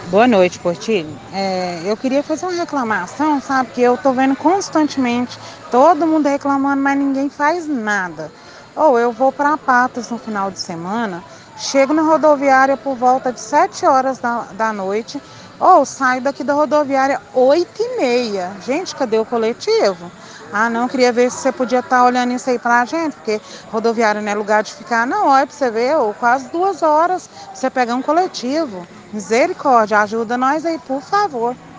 Boa noite, Portilho. Eu queria fazer uma reclamação, sabe? Que eu tô vendo constantemente todo mundo reclamando, mas ninguém faz nada. Ou eu vou para Patos no final de semana, chego na rodoviária por volta de 7 horas da noite, ou saio daqui da rodoviária 8h30. Gente, cadê o coletivo? Ah, não, queria ver se você podia estar olhando isso aí pra gente, porque rodoviária não é lugar de ficar, não. Olha pra você ver, ou quase 2 horas pra você pegar um coletivo. Misericórdia, ajuda nós aí, por favor.